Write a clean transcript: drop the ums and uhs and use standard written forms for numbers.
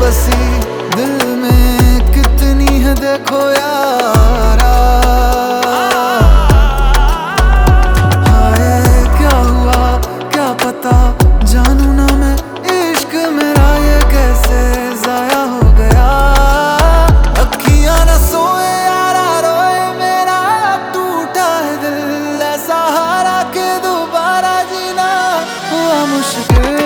बसी दिल में कितनी है देखो यारा। हाय क्या हुआ क्या पता, जानू ना मैं इश्क मेरा ये कैसे जाया हो गया। अखियां न सोए यारा रोए मेरा टूटा है दिल, ऐसा हारा के दोबारा जीना हुआ मुश्किल।